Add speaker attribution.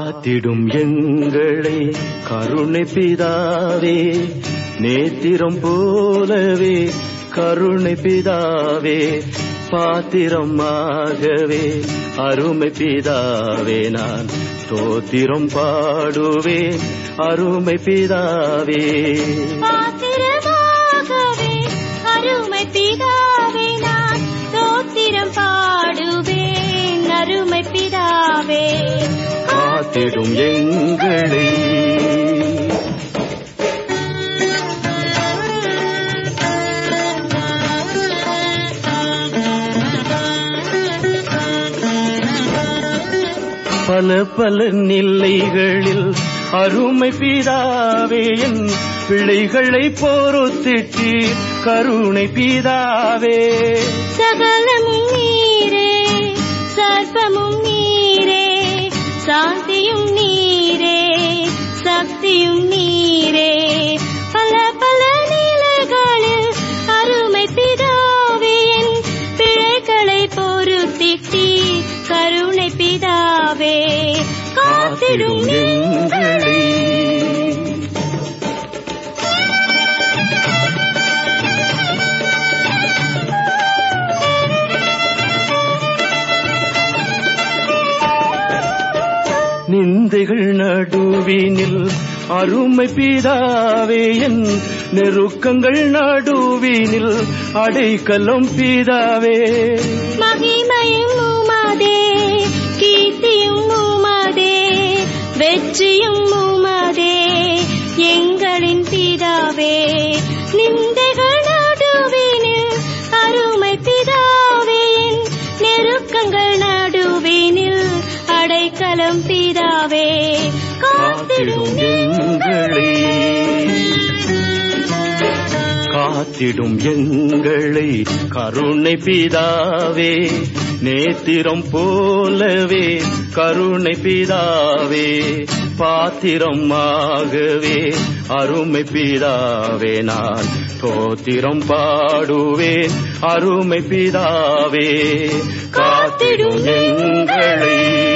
Speaker 1: காத்திடும் எங்களை கருணை பிதாவே, நேத்திரம் போலவே கருணை பிதாவே, பாத்திரமாகவே அருமை பிதாவே, நான் ஸ்தோத்திரம் பாடுவேன் அருமை பிதாவே.
Speaker 2: பாத்திரமாகவே அருமை பிதாவே, நான் ஸ்தோத்திரம் பாடுவேன் அருமை பிதாவே.
Speaker 1: காத்திடும் எங்களை பல பல நிலைகளில் அருமை பிதாவே, என் பிள்ளைகளை பொறுத்திட்டு கருணை பிதாவே.
Speaker 2: சகலமும் நீரே, சர்ப்பமும் நீரே, சாந்தியும் நீரே, சக்தியும் நீரே. பல பல நிலைகளில் அருமை பிதாவே, என் பிள்ளைகளை பொறுத்திட்டு கருணை பிதாவே. காத்திடும் எங்களை
Speaker 1: நிந்தைகள் நடுவினில் அருமை பிதாவே, என் நெருக்கங்கள் நடுவினில் அடைக்கலம் பிதாவே.
Speaker 2: மகிமையும் உமதே, கீர்த்தியும் உமதே, வெற்றியும் உமதே எங்களின் பிதாவே. நிந்தைகள் நடுவினில் அருமை பிதாவே, நெருக்கங்கள் நடுவினில் அடைக்கலம் பிதாவே. காத்திடும்
Speaker 1: எங்களை காத்திடும் எங்களை கருணை பிதாவே, நேத்திரம் போலவே கருணை பிதாவே, பாத்திரமாகவே அருமை பிதாவே, நான் ஸ்தோத்திரம் பாடுவேன் அருமை பிதாவே. காத்திடும் எங்களை